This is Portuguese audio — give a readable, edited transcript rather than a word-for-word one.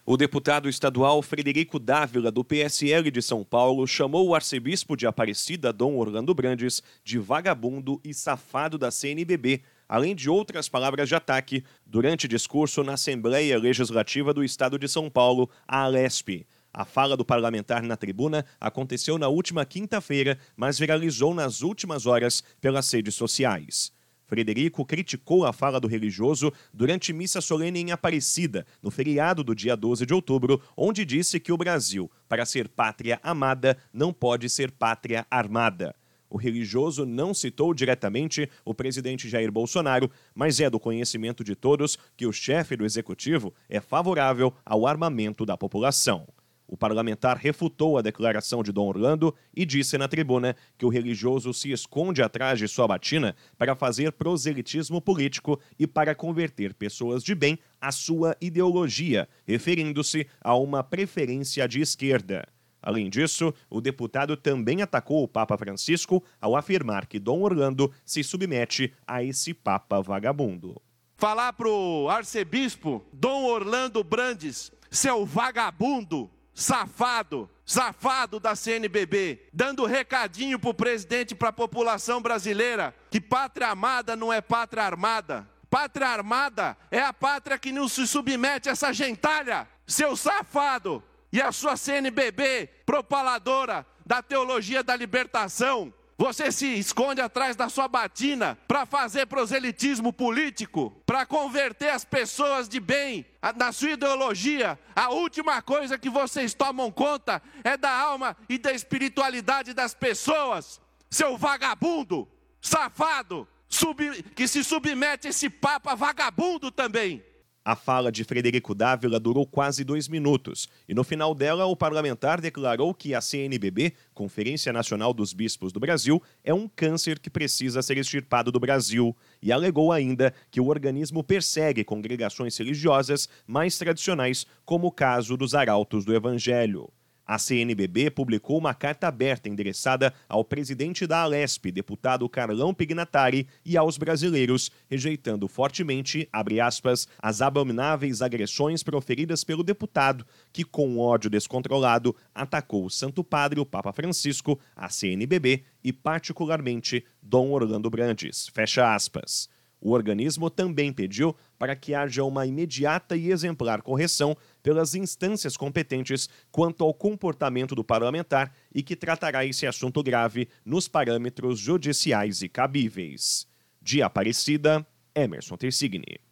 O deputado estadual Frederico Dávila, do PSL de São Paulo, chamou o arcebispo de Aparecida, Dom Orlando Brandes, de vagabundo e safado da CNBB, além de outras palavras de ataque, durante discurso na Assembleia Legislativa do Estado de São Paulo, a Alesp. A fala do parlamentar na tribuna aconteceu na última quinta-feira, mas viralizou nas últimas horas pelas redes sociais. Frederico criticou a fala do religioso durante missa solene em Aparecida, no feriado do dia 12 de outubro, onde disse que o Brasil, para ser pátria amada, não pode ser pátria armada. O religioso não citou diretamente o presidente Jair Bolsonaro, mas é do conhecimento de todos que o chefe do executivo é favorável ao armamento da população. O parlamentar refutou a declaração de Dom Orlando e disse na tribuna que o religioso se esconde atrás de sua batina para fazer proselitismo político e para converter pessoas de bem à sua ideologia, referindo-se a uma preferência de esquerda. Além disso, o deputado também atacou o Papa Francisco ao afirmar que Dom Orlando se submete a esse Papa vagabundo. Falar pro arcebispo Dom Orlando Brandes, seu vagabundo, safado da CNBB, dando recadinho pro presidente e pra população brasileira, que pátria amada não é pátria armada. Pátria armada é a pátria que não se submete a essa gentalha, seu safado. E a sua CNBB, propaladora da teologia da libertação, você se esconde atrás da sua batina para fazer proselitismo político, para converter as pessoas de bem na sua ideologia. A última coisa que vocês tomam conta é da alma e da espiritualidade das pessoas. Seu vagabundo, safado, que se submete a esse papa vagabundo também. A fala de Frederico Dávila durou quase 2 minutos e no final dela o parlamentar declarou que a CNBB, Conferência Nacional dos Bispos do Brasil, é um câncer que precisa ser extirpado do Brasil e alegou ainda que o organismo persegue congregações religiosas mais tradicionais, como o caso dos Arautos do Evangelho. A CNBB publicou uma carta aberta endereçada ao presidente da Alesp, deputado Carlão Pignatari, e aos brasileiros, rejeitando fortemente, abre aspas, as abomináveis agressões proferidas pelo deputado, que com ódio descontrolado atacou o Santo Padre, o Papa Francisco, a CNBB e particularmente Dom Orlando Brandes, fecha aspas. O organismo também pediu para que haja uma imediata e exemplar correção pelas instâncias competentes quanto ao comportamento do parlamentar e que tratará esse assunto grave nos parâmetros judiciais e cabíveis. De Aparecida, Emerson Tersigni.